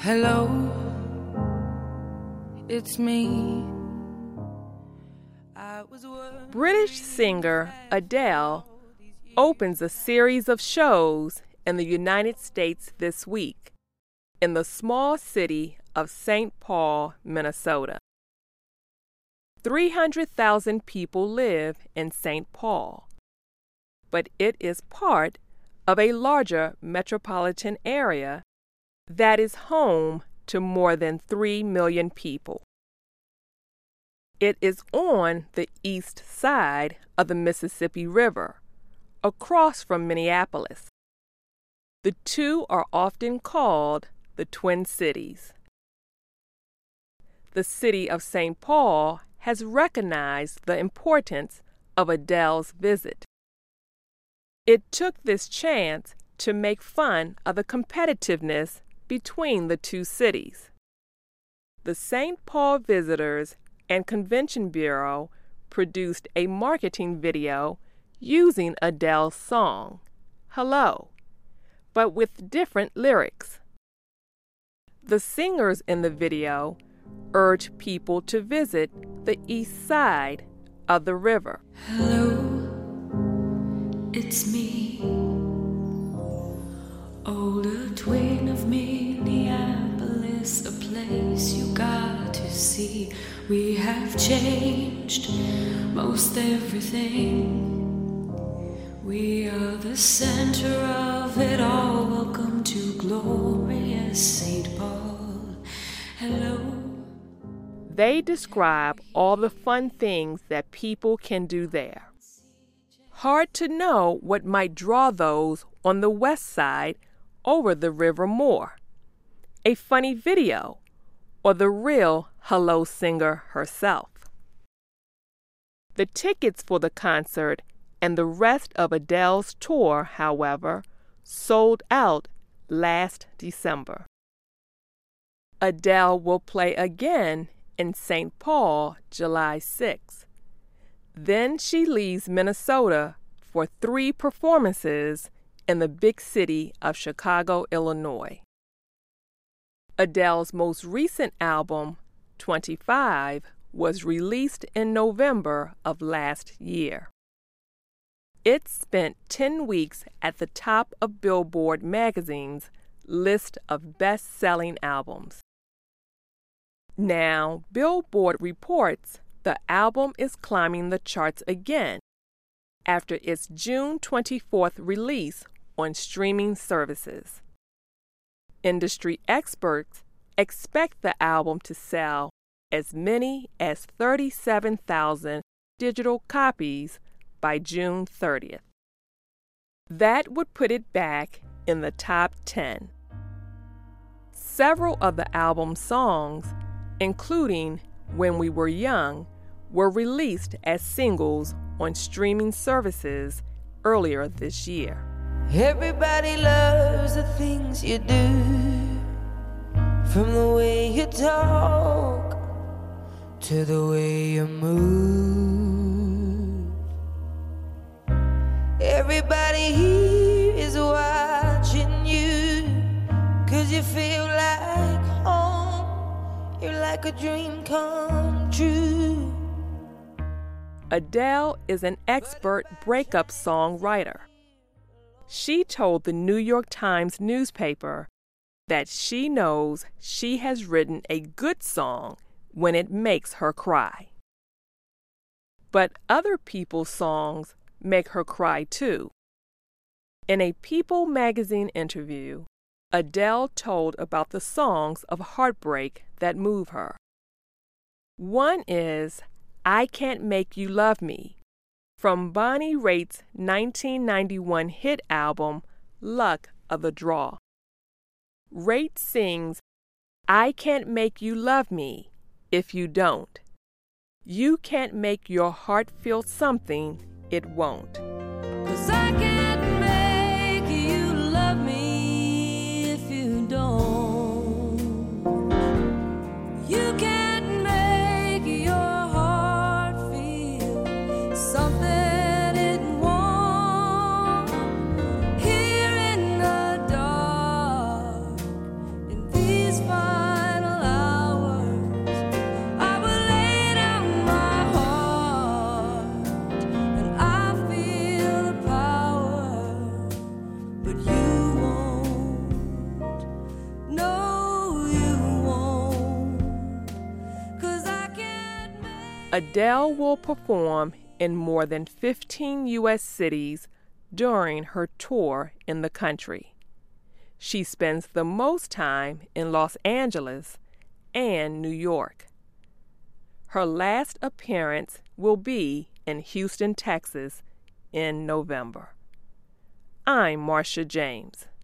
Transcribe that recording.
Hello, it's me. British singer Adele opens a series of shows in the United States this week in the small city of St. Paul, Minnesota. 300,000 people live in St. Paul, but it is part of a larger metropolitan area that is home to more than 3 million people. It is on the east side of the Mississippi River, across from Minneapolis. The two are often called the Twin Cities. The city of St. Paul has recognized the importance of Adele's visit. It took this chance to make fun of the competitiveness between the two cities. The St. Paul Visitors and Convention Bureau produced a marketing video using Adele's song, Hello, but with different lyrics. The singers in the video urge people to visit the east side of the river. Hello, it's me, older twin of Minneapolis, a place you got to see. We have changed most everything. We are the center of it all. Welcome to glorious St. Paul. Hello. They describe all the fun things that people can do there. Hard to know what might draw those on the west side over the river more. A funny video, or the real Hello singer herself. The tickets for the concert and the rest of Adele's tour, however, sold out last December. Adele will play again in St. Paul July 6. Then she leaves Minnesota for 3 performances in the big city of Chicago, Illinois. Adele's most recent album, 25, was released in November of last year. It spent 10 weeks at the top of Billboard magazine's list of best-selling albums. Now, Billboard reports the album is climbing the charts again after its June 24th release on streaming services. Industry experts expect the album to sell as many as 37,000 digital copies by June 30th. That would put it back in the top 10. Several of the album's songs, including When We Were Young, were released as singles on streaming services earlier this year. Everybody loves the things you do, from the way you talk to the way you move. Everybody here is watching you, 'cause you feel like home. You're like a dream come true. Adele is an expert breakup songwriter. She told the New York Times newspaper that she knows she has written a good song when it makes her cry. But other people's songs make her cry too. In a People magazine interview, Adele told about the songs of heartbreak that move her. One is I Can't Make You Love Me, from Bonnie Raitt's 1991 hit album, Luck of the Draw. Raitt sings, I can't make you love me if you don't. You can't make your heart feel something it won't. 'Cause I can't make you love me if you don't. You can't make your heart feel something it won't. Here in the dark, in these fire Adele will perform in more than 15 U.S. cities during her tour in the country. She spends the most time in Los Angeles and New York. Her last appearance will be in Houston, Texas in November. I'm Marcia James.